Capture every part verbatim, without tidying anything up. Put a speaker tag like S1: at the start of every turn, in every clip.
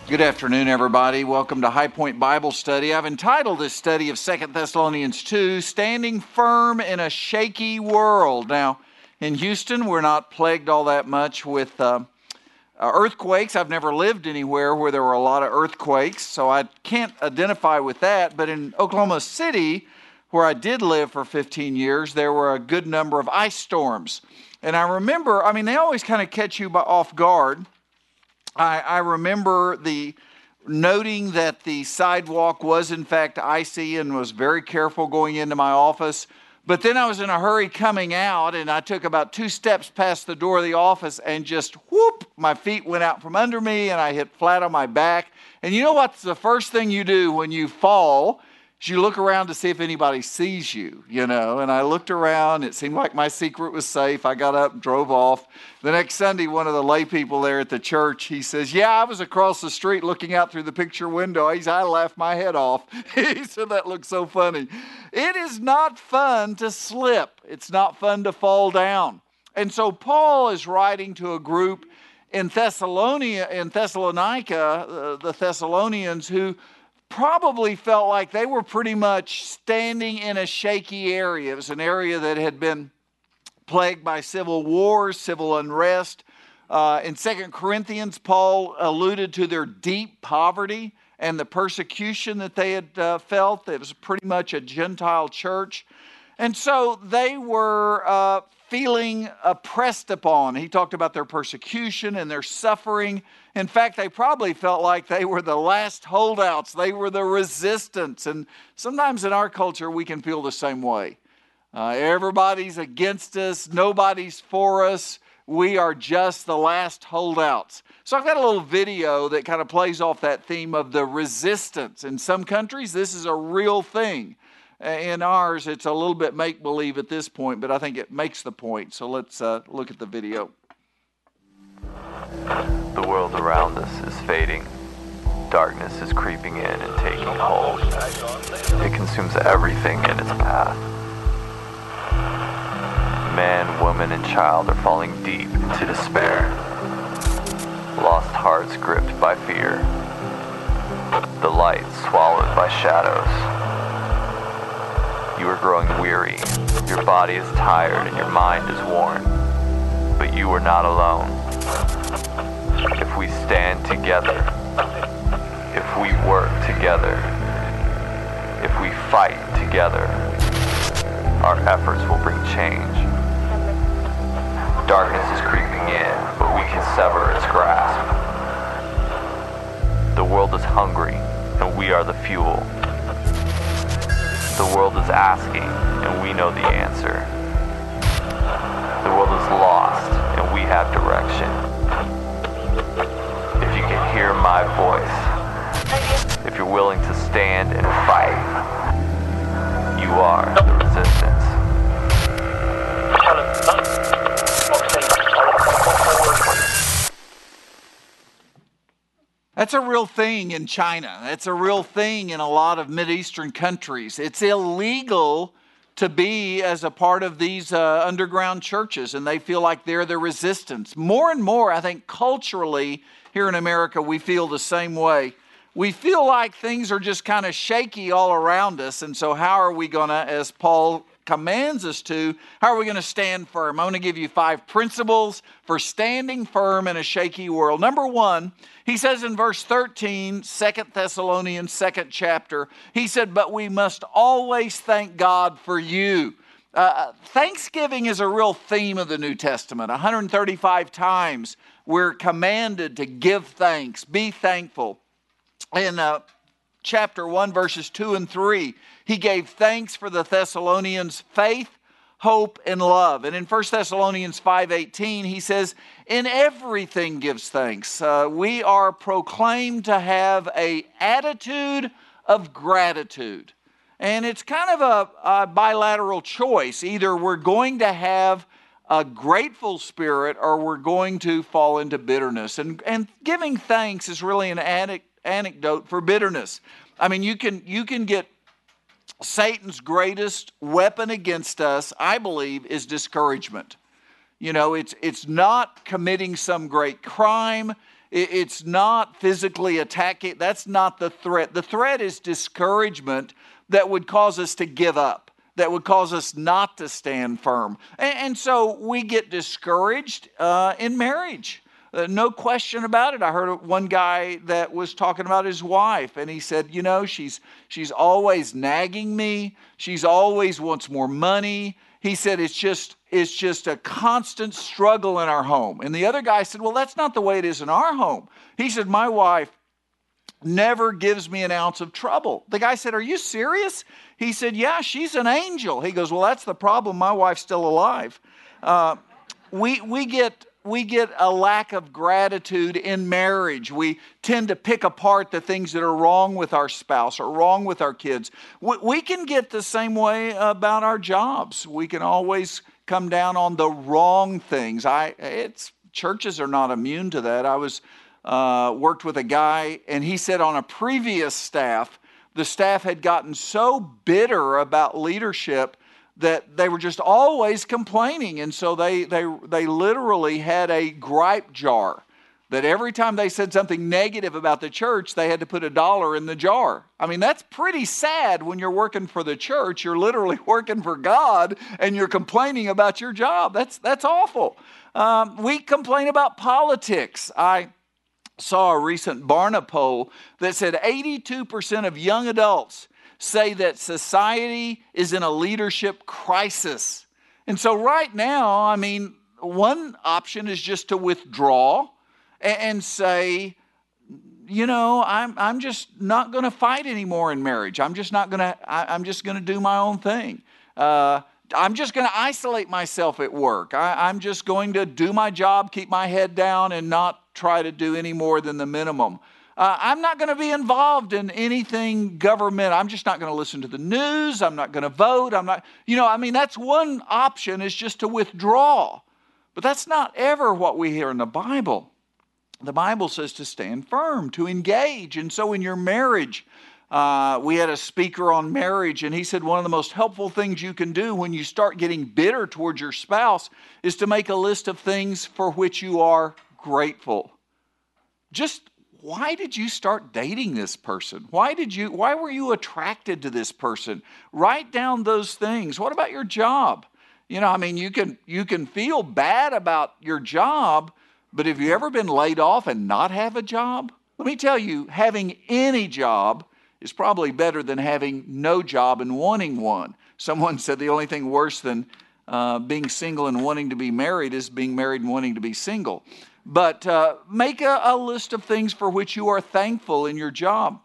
S1: Good afternoon, everybody. Welcome to High Point Bible Study. I've entitled this study of Second Thessalonians two, Standing Firm in a Shaky World. Now, in Houston, we're not plagued all that much with uh, uh, earthquakes. I've never lived anywhere where there were a lot of earthquakes, so I can't identify with that. But in Oklahoma City, where I did live for fifteen years, there were a good number of ice storms. And I remember, I mean, they always kind of catch you by off guard. I, I remember the noting that the sidewalk was in fact icy and was very careful going into my office. But then I was in a hurry coming out, and I took about two steps past the door of the office and just whoop, my feet went out from under me and I hit flat on my back. And you know what's the first thing you do when you fall? You look around to see if anybody sees you, you know, and I looked around. It seemed like my secret was safe. I got up, drove off. The next Sunday, one of the lay people there at the church, he says, yeah, I was across the street looking out through the picture window. He said, I laughed my head off. He said, that looked so funny. It is not fun to slip. It's not fun to fall down. And so Paul is writing to a group in Thessalonica, in Thessalonica, uh, the Thessalonians, who probably felt like they were pretty much standing in a shaky area. It was an area that had been plagued by civil wars, civil unrest. Uh, in Second Corinthians, Paul alluded to their deep poverty and the persecution that they had uh, felt. It was pretty much a Gentile church. And so they were uh, feeling oppressed upon. He talked about their persecution and their suffering. In fact, they probably felt like they were the last holdouts. They were the resistance. And sometimes in our culture, we can feel the same way. Uh, everybody's against us. Nobody's for us. We are just the last holdouts. So I've got a little video that kind of plays off that theme of the resistance. In some countries, this is a real thing. In ours, it's a little bit make-believe at this point, but I think it makes the point. So let's uh, look at the video.
S2: The world around us is fading. Darkness is creeping in and taking hold. It consumes everything in its path. Man, woman, and child are falling deep into despair. Lost hearts gripped by fear. The light swallowed by shadows. You are growing weary. Your body is tired and your mind is worn. But you are not alone. If we stand together, if we work together, if we fight together, our efforts will bring change. Darkness is creeping in, but we can sever its grasp. The world is hungry, and we are the fuel. The world is asking, and we know the answer. The world is lost, and we have direction. If you can hear my voice, if you're willing to stand and fight, you are the resistance.
S1: That's a real thing in China. That's a real thing in a lot of Mideastern countries. It's illegal to be as a part of these uh, underground churches, and they feel like they're the resistance. More and more, I think culturally here in America, we feel the same way. We feel like things are just kind of shaky all around us, and so how are we going to, as Paul commands us to, how are we going to stand firm? I'm going to give you five principles for standing firm in a shaky world. Number one, he says in verse thirteen, Second Thessalonians, second chapter, he said, but we must always thank God for you. Uh, Thanksgiving is a real theme of the New Testament. one hundred thirty-five times we're commanded to give thanks, be thankful. In uh, chapter one, verses two and three, he gave thanks for the Thessalonians' faith, hope, and love. And in First Thessalonians five eighteen, he says, in everything gives thanks. Uh, we are proclaimed to have an attitude of gratitude. And it's kind of a, a bilateral choice. Either we're going to have a grateful spirit or we're going to fall into bitterness. And, and giving thanks is really an addict, anecdote for bitterness. I mean, you can you can get Satan's greatest weapon against us, I believe, is discouragement. You know, it's it's not committing some great crime. It's not physically attacking. That's not the threat. The threat is discouragement that would cause us to give up, that would cause us not to stand firm. And, and so we get discouraged uh, in marriage. Uh, no question about it. I heard one guy that was talking about his wife, and he said, you know, she's she's always nagging me. She's always wants more money. He said it's just it's just a constant struggle in our home. And the other guy said, well, that's not the way it is in our home. He said, my wife never gives me an ounce of trouble. The guy said, are you serious? He said, yeah, she's an angel. He goes, well, that's the problem. My wife's still alive. Uh, we we get we get a lack of gratitude in marriage. We tend to pick apart the things that are wrong with our spouse or wrong with our kids. We, we can get the same way about our jobs. We can always come down on the wrong things. I it's churches are not immune to that. I was uh, worked with a guy, and he said on a previous staff, the staff had gotten so bitter about leadership that they were just always complaining. And so they they they literally had a gripe jar that every time they said something negative about the church, they had to put a dollar in the jar. I mean, that's pretty sad when you're working for the church. You're literally working for God and you're complaining about your job. That's, that's awful. Um, we complain about politics. I saw a recent Barna poll that said eighty-two percent of young adults say that society is in a leadership crisis. And so right now, I mean, one option is just to withdraw and, and say, you know, I'm I'm just not going to fight anymore in marriage. I'm just not going to, I'm just going to do my own thing. Uh, I'm just going to isolate myself at work. I, I'm just going to do my job, keep my head down, and not try to do any more than the minimum. Uh, I'm not going to be involved in anything government. I'm just not going to listen to the news. I'm not going to vote. I'm not, you know, I mean, that's one option, is just to withdraw. But that's not ever what we hear in the Bible. The Bible says to stand firm, to engage. And so in your marriage, uh, we had a speaker on marriage, and he said one of the most helpful things you can do when you start getting bitter towards your spouse is to make a list of things for which you are grateful. Just why did you start dating this person? Why did you, why were you attracted to this person? Write down those things. What about your job? You know, I mean, you can, you can feel bad about your job, but have you ever been laid off and not have a job? Let me tell you, having any job is probably better than having no job and wanting one. Someone said the only thing worse than uh, being single and wanting to be married is being married and wanting to be single. But uh, make a, a list of things for which you are thankful in your job.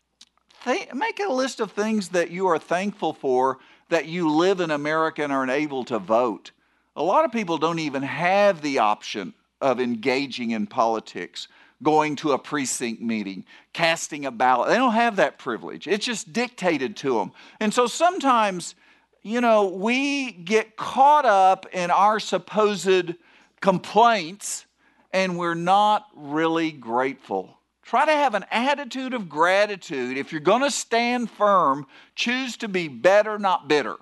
S1: Th- make a list of things that you are thankful for, that you live in America and are able to vote. A lot of people don't even have the option of engaging in politics, going to a precinct meeting, casting a ballot. They don't have that privilege. It's just dictated to them. And so sometimes, you know, we get caught up in our supposed complaints, and we're not really grateful. Try to have an attitude of gratitude. If you're going to stand firm, choose to be better, not bitter.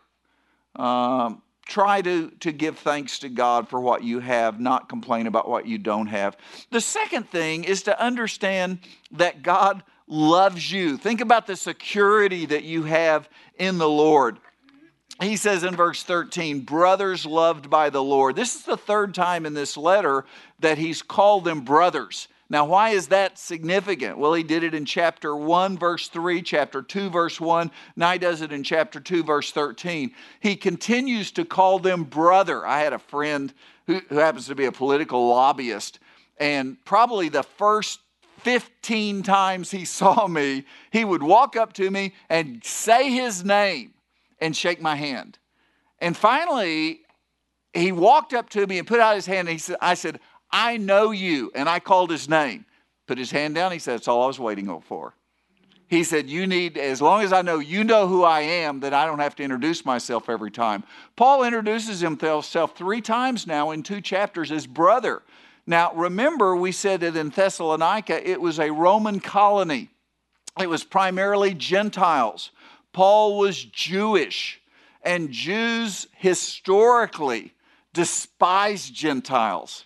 S1: Um, try to, to give thanks to God for what you have, not complain about what you don't have. The second thing is to understand that God loves you. Think about the security that you have in the Lord. He says in verse thirteen, brothers loved by the Lord. This is the third time in this letter that he's called them brothers. Now, why is that significant? Well, he did it in chapter one, verse three, chapter two, verse one. Now he does it in chapter two, verse thirteen. He continues to call them brother. I had a friend who, who happens to be a political lobbyist, and probably the first fifteen times he saw me, he would walk up to me and say his name and shake my hand. And finally, he walked up to me and put out his hand, and he said, I said, I know you. And I called his name. Put his hand down. He said, that's all I was waiting for. He said, you need, as long as I know you know who I am, that I don't have to introduce myself every time. Paul introduces himself three times now in two chapters as brother. Now, remember, we said that in Thessalonica, it was a Roman colony. It was primarily Gentiles. Paul was Jewish, and Jews historically despised Gentiles.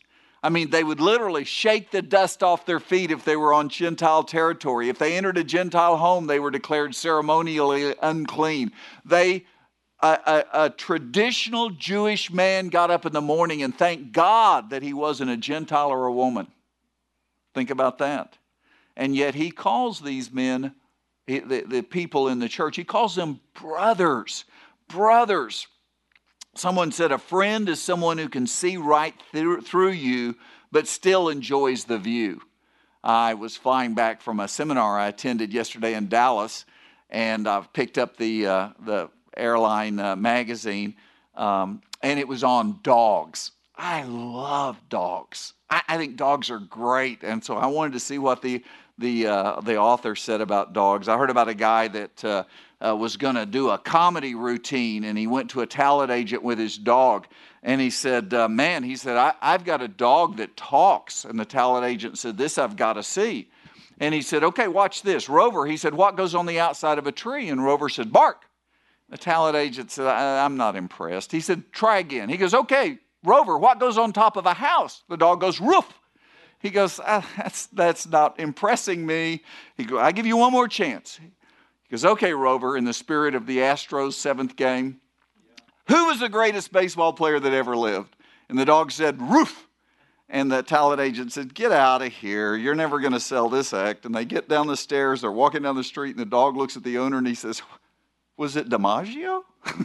S1: I mean, they would literally shake the dust off their feet if they were on Gentile territory. If they entered a Gentile home, they were declared ceremonially unclean. They, a, a, a traditional Jewish man got up in the morning and thanked God that he wasn't a Gentile or a woman. Think about that. And yet he calls these men, the, the people in the church, he calls them brothers. Brothers. Someone said a friend is someone who can see right through, through you, but still enjoys the view. I was flying back from a seminar I attended yesterday in Dallas, and I picked up the uh, the airline uh, magazine, um, and it was on dogs. I love dogs. I, I think dogs are great, and so I wanted to see what the the uh, the author said about dogs. I heard about a guy that uh, uh, was going to do a comedy routine, and he went to a talent agent with his dog, and he said, uh, man, he said, I, I've got a dog that talks. And the talent agent said, this I've got to see. And he said, okay, watch this. Rover, he said, what goes on the outside of a tree? And Rover said, bark. The talent agent said, I, I'm not impressed. He said, try again. He goes, okay, Rover, what goes on top of a house? The dog goes, roof. He goes, ah, that's, that's not impressing me. He goes, I give you one more chance. He goes, okay, Rover, in the spirit of the Astros' seventh game, who was the greatest baseball player that ever lived? And the dog said, roof. And the talent agent said, get out of here. You're never going to sell this act. And they get down the stairs. They're walking down the street, and the dog looks at the owner, and he says, was it DiMaggio?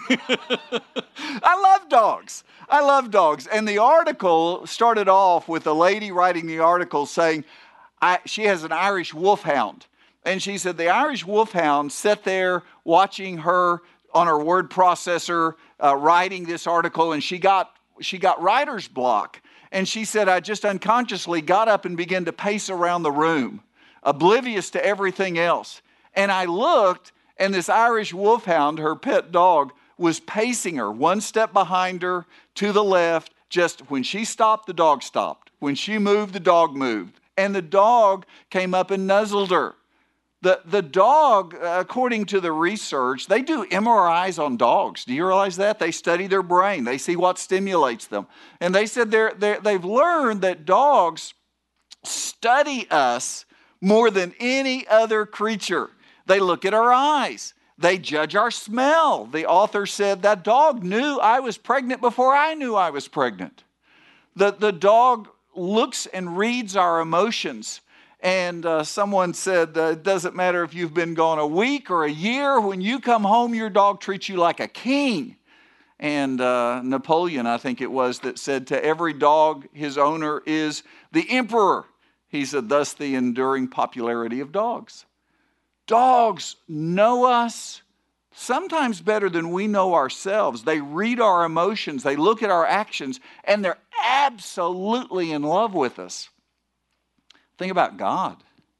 S1: I love dogs. I love dogs. And the article started off with a lady writing the article saying I, she has an Irish wolfhound. And she said the Irish wolfhound sat there watching her on her word processor uh, writing this article, and she got she got writer's block. And she said, I just unconsciously got up and began to pace around the room, oblivious to everything else. And I looked, and this Irish wolfhound, her pet dog, was pacing her one step behind her to the left. Just when she stopped, the dog stopped. When she moved, the dog moved. And the dog came up and nuzzled her. The, the dog, according to the research, they do M R Is on dogs. Do you realize that? They study their brain. They see what stimulates them. And they said they're, they're, they've learned that dogs study us more than any other creature. They look at our eyes. They judge our smell. The author said that dog knew I was pregnant before I knew I was pregnant. The, the dog looks and reads our emotions. And uh, someone said, uh, it doesn't matter if you've been gone a week or a year. When you come home, your dog treats you like a king. And uh, Napoleon, I think it was, that said, to every dog, his owner is the emperor. He said, thus the enduring popularity of dogs. Dogs know us sometimes better than we know ourselves. They read our emotions. They look at our actions, and they're absolutely in love with us. Think about God.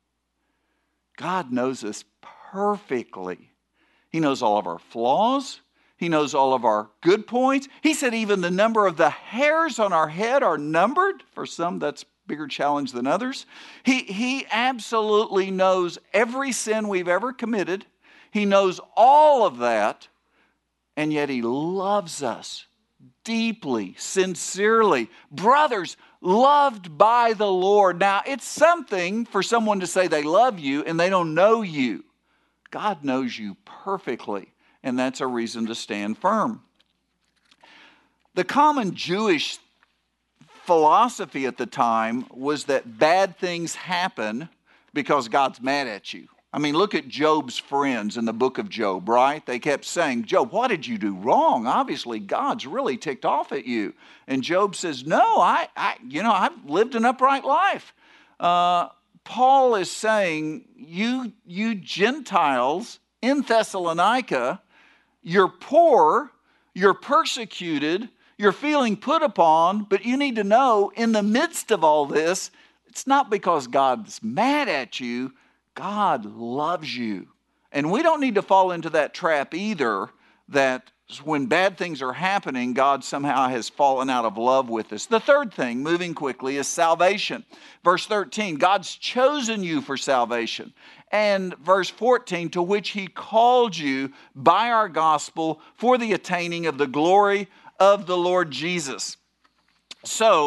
S1: God knows us perfectly. He knows all of our flaws. He knows all of our good points. He said even the number of the hairs on our head are numbered. For some, that's a bigger challenge than others. He, he absolutely knows every sin we've ever committed. He knows all of that, and yet He loves us deeply, sincerely. Brothers, loved by the Lord. Now, it's something for someone to say they love you and they don't know you. God knows you perfectly, and that's a reason to stand firm. The common Jewish philosophy at the time was that bad things happen because God's mad at you. I mean, look at Job's friends in the book of Job, right? They kept saying, Job, what did you do wrong? Obviously, God's really ticked off at you. And Job says, no, I, I you know, I've lived an upright life. Uh, Paul is saying, you, you Gentiles in Thessalonica, you're poor, you're persecuted, you're feeling put upon, but you need to know, in the midst of all this, it's not because God's mad at you. God loves you. And we don't need to fall into that trap either, that when bad things are happening, God somehow has fallen out of love with us. The third thing, moving quickly, is salvation. Verse thirteen, God's chosen you for salvation. And verse fourteen, to which He called you by our gospel for the attaining of the glory of the Lord Jesus. So,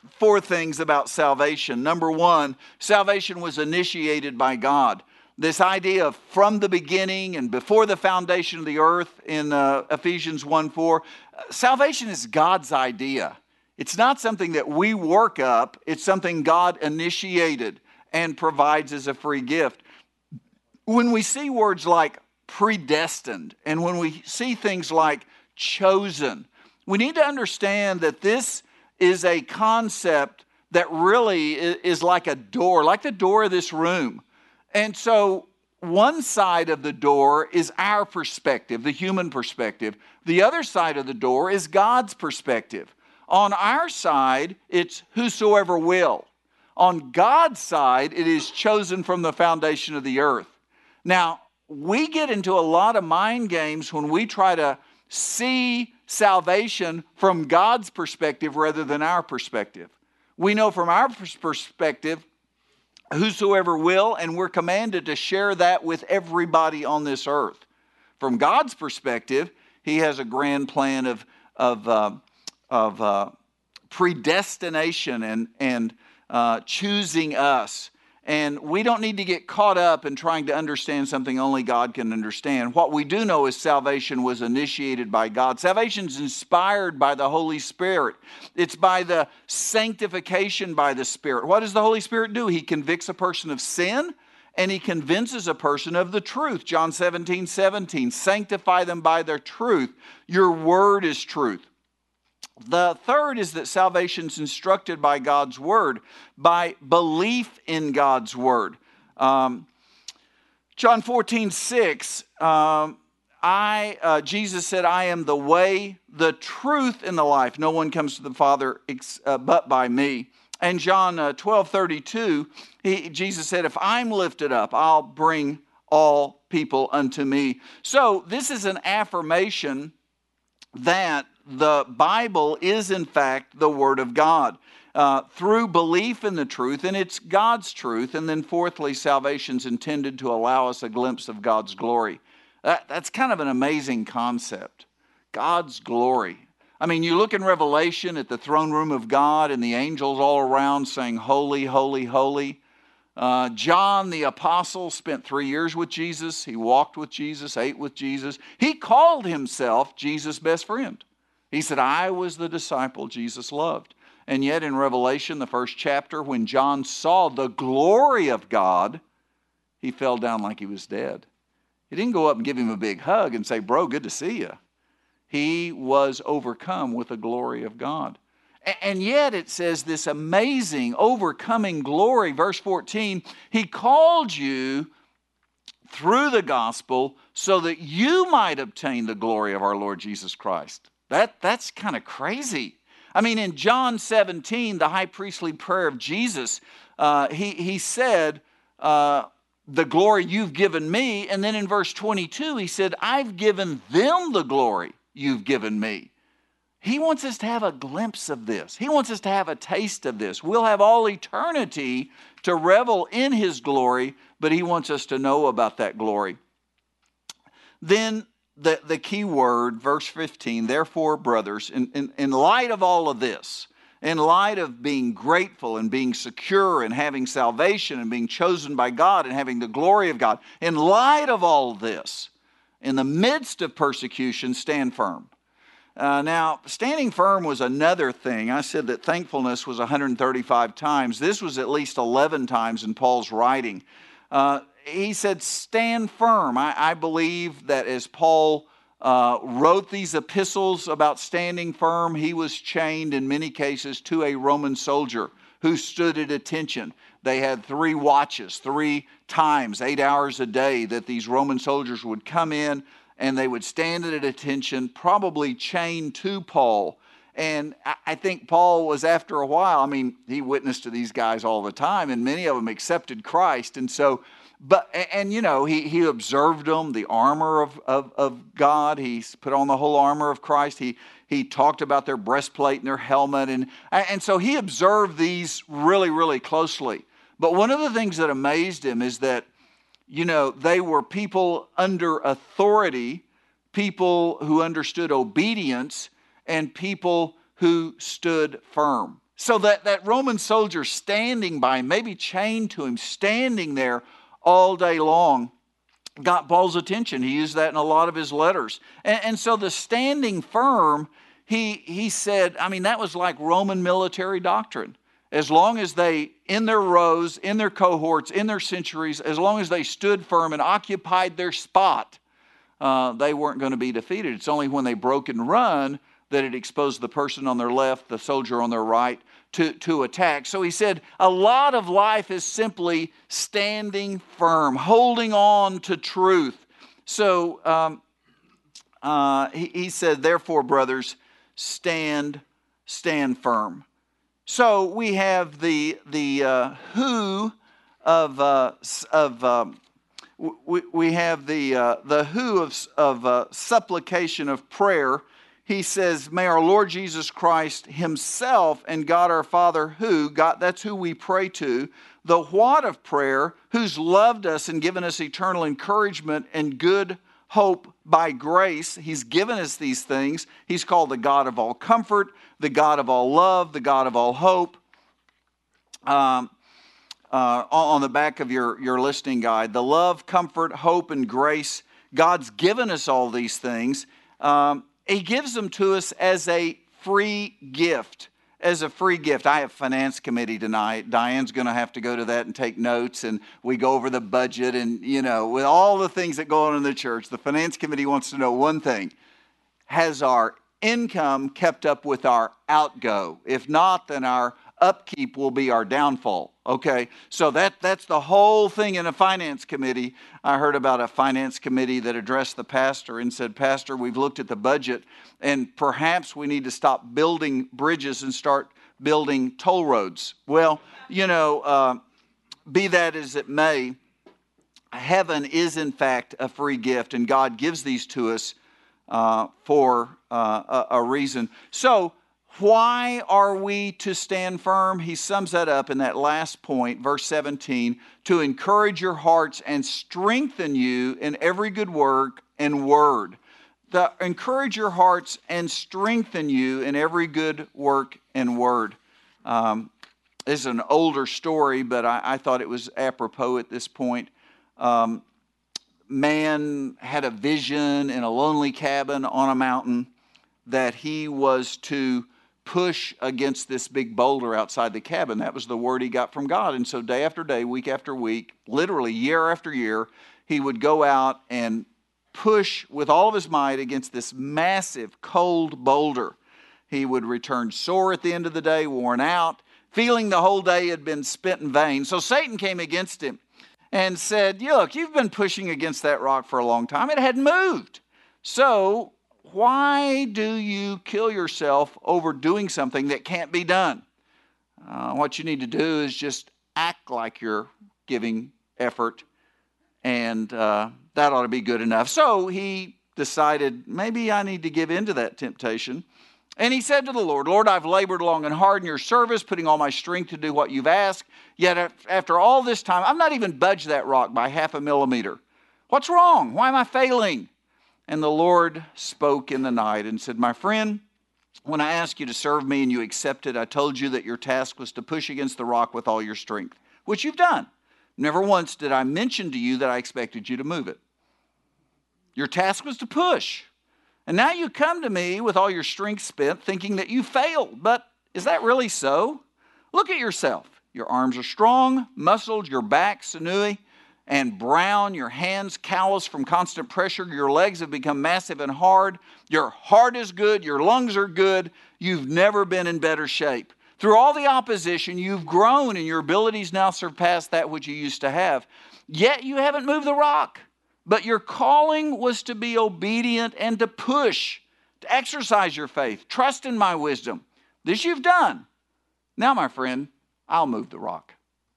S1: four things about salvation. Number one, salvation was initiated by God. This idea of from the beginning and before the foundation of the earth in uh, Ephesians one four, uh, salvation is God's idea. It's not something that we work up. It's something God initiated and provides as a free gift. When we see words like predestined and when we see things like chosen, we need to understand that this is a concept that really is like a door, like the door of this room. And so one side of the door is our perspective, the human perspective. The other side of the door is God's perspective. On our side, it's whosoever will. On God's side, it is chosen from the foundation of the earth. Now, we get into a lot of mind games when we try to see salvation from God's perspective rather than our perspective. We know from our perspective, whosoever will, and we're commanded to share that with everybody on this earth. From God's perspective, He has a grand plan of of uh, of uh, predestination and and uh, choosing us. And we don't need to get caught up in trying to understand something only God can understand. What we do know is salvation was initiated by God. Salvation is inspired by the Holy Spirit. It's by the sanctification by the Spirit. What does the Holy Spirit do? He convicts a person of sin and He convinces a person of the truth. John seventeen seventeen, sanctify them by their truth. Your word is truth. The third is that salvation is instructed by God's Word, by belief in God's Word. Um, John fourteen six, um, I, uh, Jesus said, I am the way, the truth, and the life. No one comes to the Father ex- uh, but by me. And John uh, twelve thirty-two, he, Jesus said, if I'm lifted up, I'll bring all people unto me. So this is an affirmation that the Bible is in fact the Word of God uh, through belief in the truth, and it's God's truth. And then fourthly, salvation's intended to allow us a glimpse of God's glory. That, that's kind of an amazing concept. God's glory. I mean, you look in Revelation at the throne room of God and the angels all around saying, holy, holy, holy. Uh, John the apostle spent three years with Jesus. He walked with Jesus, ate with Jesus. He called himself Jesus' best friend. He said, I was the disciple Jesus loved. And yet in Revelation, the first chapter, when John saw the glory of God, he fell down like he was dead. He didn't go up and give him a big hug and say, bro, good to see you. He was overcome with the glory of God. And yet it says this amazing, overcoming glory. Verse fourteen, He called you through the gospel so that you might obtain the glory of our Lord Jesus Christ. That, that's kind of crazy. I mean, in John seventeen, the high priestly prayer of Jesus, uh, he, he said, uh, the glory you've given me. And then in verse twenty-two, he said, I've given them the glory you've given me. He wants us to have a glimpse of this. He wants us to have a taste of this. We'll have all eternity to revel in His glory, but He wants us to know about that glory. Then the, the key word, verse fifteen, therefore, brothers, in, in, in light of all of this, in light of being grateful and being secure and having salvation and being chosen by God and having the glory of God, in light of all of this, in the midst of persecution, stand firm. Uh, now, standing firm was another thing. I said that thankfulness was one hundred thirty-five times. This was at least eleven times in Paul's writing. Uh, he said, stand firm. I, I believe that as Paul uh, wrote these epistles about standing firm, he was chained in many cases to a Roman soldier who stood at attention. They had three watches, three times, eight hours a day that these Roman soldiers would come in and they would stand at attention, probably chained to Paul. And I think Paul was, after a while, I mean, he witnessed to these guys all the time, and many of them accepted Christ. And so, but, and you know, he, he observed them, the armor of, of, of God. He put on the whole armor of Christ. He, he talked about their breastplate and their helmet. And, and so he observed these really, really closely. But one of the things that amazed him is that, you know, they were people under authority, people who understood obedience, and people who stood firm. So that, that Roman soldier standing by him, maybe chained to him, standing there all day long, got Paul's attention. He used that in a lot of his letters. And, and so the standing firm, he, he said, I mean, that was like Roman military doctrine. As long as they, in their rows, in their cohorts, in their centuries, as long as they stood firm and occupied their spot, uh, they weren't going to be defeated. It's only when they broke and run that it exposed the person on their left, the soldier on their right, to, to attack. So he said, a lot of life is simply standing firm, holding on to truth. So um, uh, he, he said, therefore, brothers, stand, stand firm. So we have the the uh, who of uh, of um, we, we have the uh, the who of of uh, supplication of prayer. He says, may our Lord Jesus Christ himself and God our Father, who, God, that's who we pray to, the what of prayer, who's loved us and given us eternal encouragement and good hope by grace. He's given us these things. He's called the God of all comfort, the God of all love, the God of all hope. Um, uh, on the back of your, your listening guide, the love, comfort, hope, and grace. God's given us all these things. Um, He gives them to us as a free gift, as a free gift. I have finance committee tonight. Diane's going to have to go to that and take notes, and we go over the budget, and, you know, with all the things that go on in the church, the finance committee wants to know one thing. Has our income kept up with our outgo? If not, then our upkeep will be our downfall. Okay, so that that's the whole thing in a finance committee. I heard about a finance committee that addressed the pastor and said, Pastor, we've looked at the budget, and perhaps we need to stop building bridges and start building toll roads. Well, you know, uh, be that as it may, heaven is in fact a free gift, and God gives these to us uh, for uh, a, a reason. So, why are we to stand firm? He sums that up in that last point, verse seventeen, to encourage your hearts and strengthen you in every good work and word. The, encourage your hearts and strengthen you in every good work and word. Um, this is an older story, but I, I thought it was apropos at this point. Um, man had a vision in a lonely cabin on a mountain that he was to push against this big boulder outside the cabin. That was the word he got from God. And so day after day, week after week, literally year after year, he would go out and push with all of his might against this massive cold boulder. He would return sore at the end of the day, worn out, feeling the whole day had been spent in vain. So Satan came against him and said, look, you've been pushing against that rock for a long time. It hadn't moved. So why do you kill yourself over doing something that can't be done? Uh, what you need to do is just act like you're giving effort, and uh, that ought to be good enough. So he decided, maybe I need to give in to that temptation. And he said to the Lord, Lord, I've labored long and hard in your service, putting all my strength to do what you've asked. Yet after all this time, I've not even budged that rock by half a millimeter. What's wrong? Why am I failing? And the Lord spoke in the night and said, my friend, when I asked you to serve me and you accepted, I told you that your task was to push against the rock with all your strength, which you've done. Never once did I mention to you that I expected you to move it. Your task was to push. And now you come to me with all your strength spent, thinking that you failed. But is that really so? Look at yourself. Your arms are strong, muscled, your back sinewy and brown, your hands calloused from constant pressure, your legs have become massive and hard, your heart is good, your lungs are good, you've never been in better shape. Through all the opposition, you've grown and your abilities now surpass that which you used to have. Yet you haven't moved the rock. But your calling was to be obedient and to push, to exercise your faith, trust in my wisdom. This you've done. Now, my friend, I'll move the rock.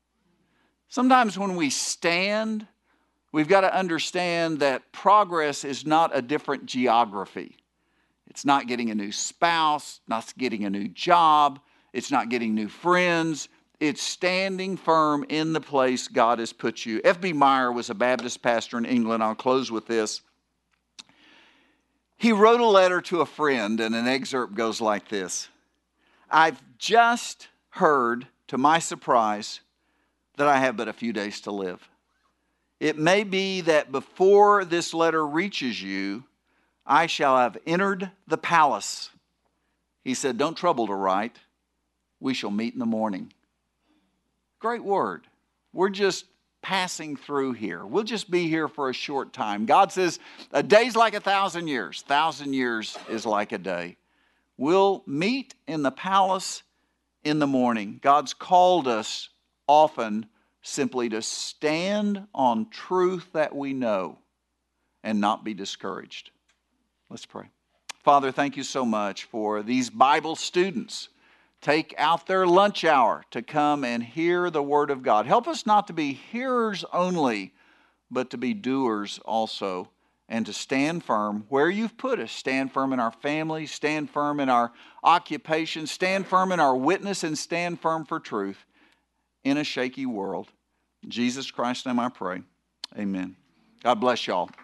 S1: Sometimes when we stand, we've got to understand that progress is not a different geography. It's not getting a new spouse, not getting a new job, it's not getting new friends. It's standing firm in the place God has put you. F B Meyer was a Baptist pastor in England. I'll close with this. He wrote a letter to a friend, and an excerpt goes like this. I've just heard, to my surprise, that I have but a few days to live. It may be that before this letter reaches you, I shall have entered the palace. He said, don't trouble to write. We shall meet in the morning. Great word. We're just passing through here. We'll just be here for a short time. God says, a day's like a thousand years. Thousand years is like a day. We'll meet in the palace in the morning. God's called us often simply to stand on truth that we know and not be discouraged. Let's pray. Father, thank you so much for these Bible students. Take out their lunch hour to come and hear the Word of God. Help us not to be hearers only, but to be doers also, and to stand firm where you've put us. Stand firm in our families, stand firm in our occupation, stand firm in our witness, and stand firm for truth in a shaky world. In Jesus Christ's name I pray. Amen. God bless y'all.